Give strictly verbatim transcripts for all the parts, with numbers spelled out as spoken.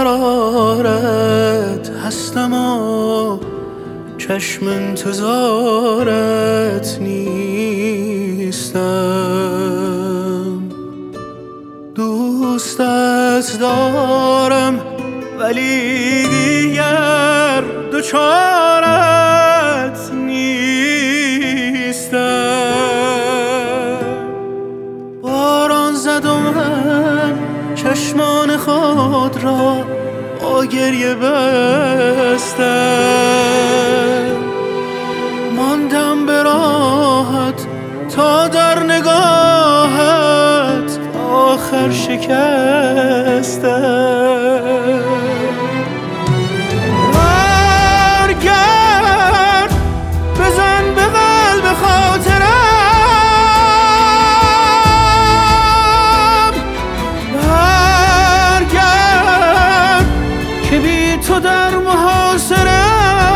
قرارت هستم و چشم انتظارت نیستم. دوستت دارم ولی دیگر دوچارت نیستم. باران زد و من چشمان خود را با گریه بستم. ماندم به راهت تا در نگاهت آخر شکستم. برگرد بزن به قلب خاطرم، برگرد که بی تو در محاصرم.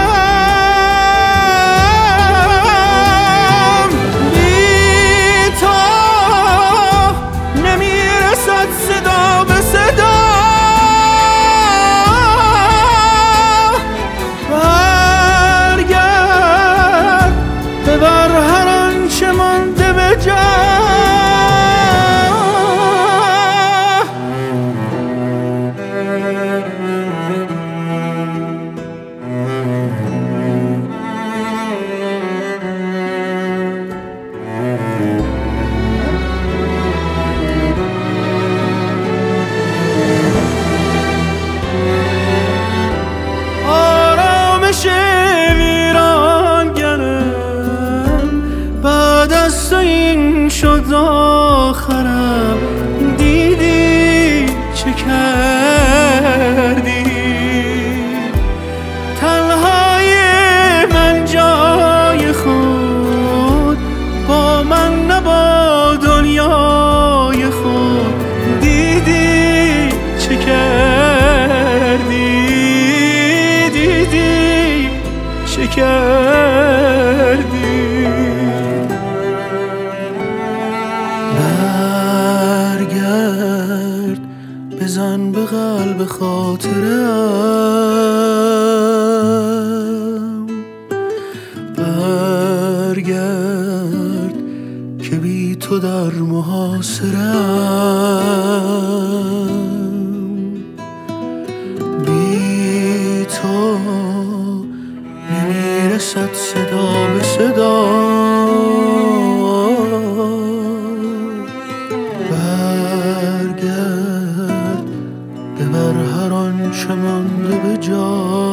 این شد آخرم، دیدی چه کردی؟ تنهای من جای خود، با من نبا دنیای خود، دیدی چه کردی؟ دیدی چه کردی؟ برگرد بزن به قلب خاطرم، برگرد که بی تو در محاصرم. بی تو نمیرسد صدا به صدا، برگرد ببر هر آنچه مانده به جا.